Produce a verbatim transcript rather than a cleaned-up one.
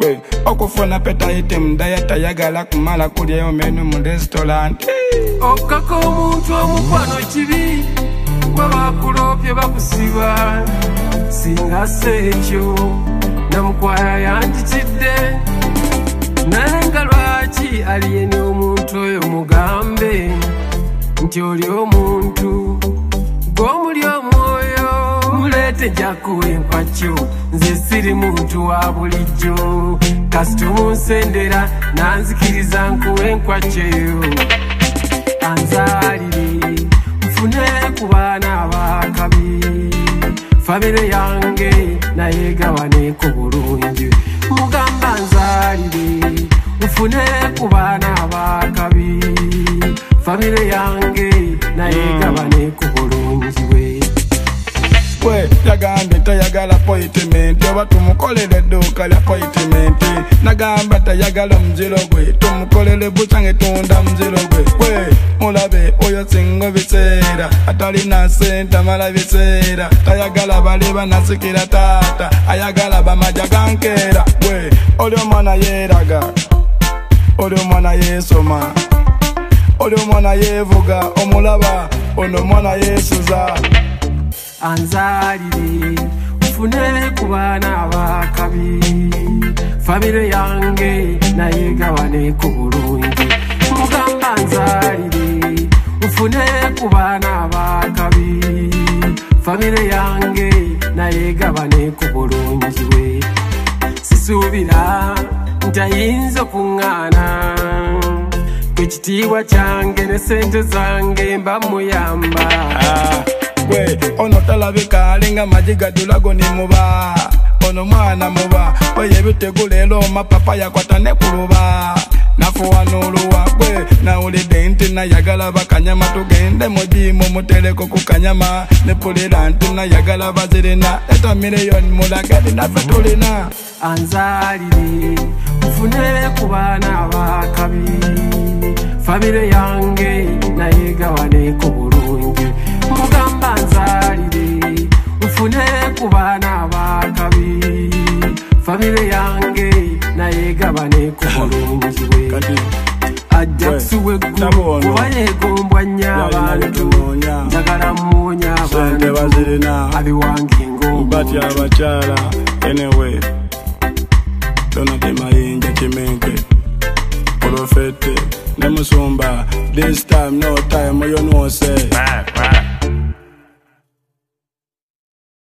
gwe okufuna petaitem diet ayagala kumala kulyayo menu mu restaurant okaka omuntu omukwano kibi gwe bakulopye bakusiba singa sekyo namukwaya yanjikidde naye nga lwaki aliyeni omuntu oyo mugambe nti oli omuntu gw'omuli omwoyo muleete njakuwa enkwakyo nze siri muntu wa bulijjo kasita omunsendera nanzikiriza nkuwa enkwakyo eyo anzalire nfune ku baana abakabi famire yange naye gabaneko bulungi mugamba nzalire nfune ku baana abakabi famire yange naye gabaneko bulungi we we yagambye tayagala appointment oba tumukolere edduuka lya appointment nagamba tayagala omuziro gwe tumukolere bucange tunda muziro gwe we mulabe oyo singo biseera atalina sente amala biseera tayagala bali banasikira taata ayagala bamaja gankeera we oli omwana yeeraga oli omwana yeesoma oli omwana yeevuga omulaba ono omwana yeesuza anzalire nfune ku baana abakabi famire yange naye gabaneko bulungi mugamba nzalire nfune ku baana abakabi famire yange naye gabaneko bulungi we sisuubira ntayinza okuŋŋaana kwekitiibwa kyange ne sente zange mba muyamba we ono talabika alinga majiga dulago ni muba ono mwana muba oye bitegulelo mapapa yakwata ne kuluba nafuwa n'oluwa gwe nawulidde nti nayagala bakanyama tugende mujimu mutereko ku kanyama ne pulira nti nayagala bazirina eta miliyoni mulagadi naffe tulina anzalire nfune ku baana abakabi famire yange naye gabaneko bulungi mugamba nzalire nfune ku baana abakabi famire yange naye gabaneko bulungi we ajja kusuwa eggulu kuba yeegombwa nnyo abantu njagala mmuwonya abantu abiwange ng'omuntu abakyala anyway Donate mayinja chimenke Profete ne musumba this time no time you know say